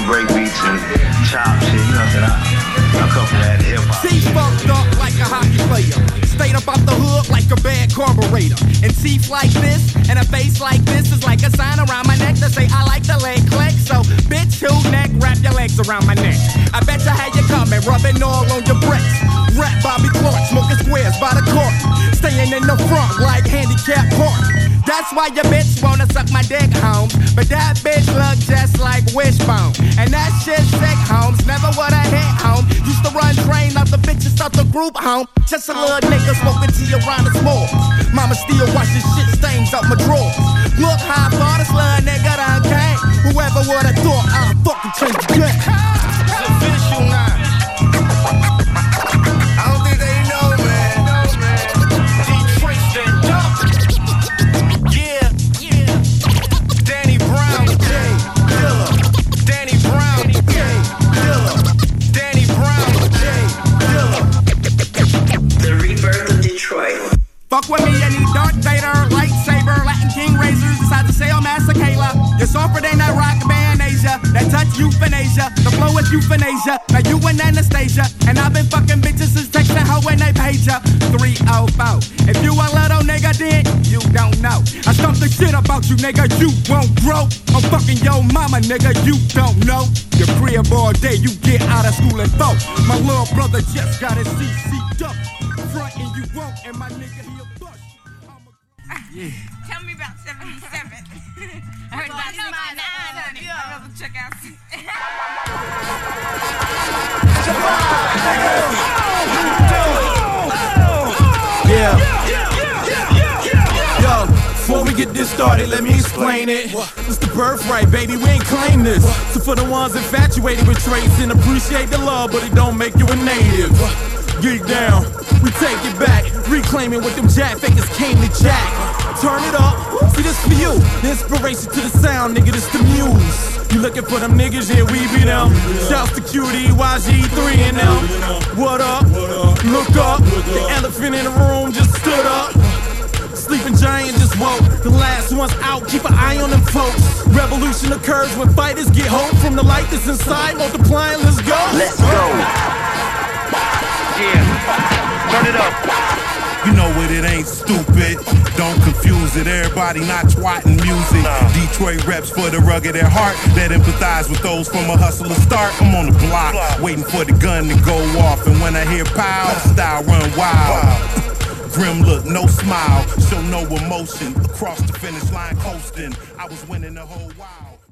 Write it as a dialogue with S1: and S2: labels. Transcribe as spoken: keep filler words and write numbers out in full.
S1: do break beats and chop shit, you know what I'm saying? I, I come from that hip-hop.
S2: T fucked up like a hockey player. Stayed up off the hood like a bad carburetor. And teeth like this and a face like this is like a sign around my neck to say I like the leg click. So bitch, who neck, wrap your legs around my neck. I bet you how you coming, rubbing all on your bricks. Rap Bobby Clark, smoking squares by the court. Staying in the front like handicap park. That's why your bitch wanna suck my dick, Holmes. But that bitch look just like Wishbone. And that shit sick, Holmes. Never would have hit home. Used to run train up the bitches out the group home. Just a little nigga smoking tea around the s'mores. Mama still washing shit stains up my drawers. Look how far this little nigga done came. Whoever would've thought I'd fucking change the game.
S1: It's official now.
S2: Fuck with me, I need Darth Vader, lightsaber, Latin King razors, decide to say I'm Masakela. You're softer than that rock band Asia, that touch euthanasia, the flow is euthanasia, now you and Anastasia, and I've been fucking bitches since texting her when they page ya. three oh four, if you a little nigga then, you don't know. I stumped the shit about you nigga, you won't grow. I'm fucking your mama nigga, you don't know. Your crib all day, you get out of school and vote. My little brother just got his C C up, frontin' you won't, and my nigga he
S3: Yeah. Tell me about seventy-seven. I heard about nine, honey. I love to check out.
S4: Yeah. Yo, before we get this started, let me explain it. It's the birthright, baby, we ain't claim this. So for the ones infatuated with traits and appreciate the love, but it don't make you a native. Get down, we take it back, reclaiming what them jack fakers came to jack. Turn it up, see this for you. The inspiration to the sound, nigga, this the muse. You looking for them niggas, yeah, we be them. Shouts to Q D, Y G three and them. What up? Look up. The elephant in the room just stood up. Sleeping giant just woke. The last one's out, keep an eye on them folks. Revolution occurs when fighters get hope from the light that's inside, multiplying, let's go.
S1: Let's go. Yeah, turn it up.
S5: You know what, it ain't stupid. Don't confuse it. Everybody not twatting music. Detroit reps for the rugged at heart that empathize with those from a hustler start. I'm on the block, waiting for the gun to go off. And when I hear pow, style run wild. Grim look, no smile, show no emotion. Across the finish line coasting, I was winning the whole while.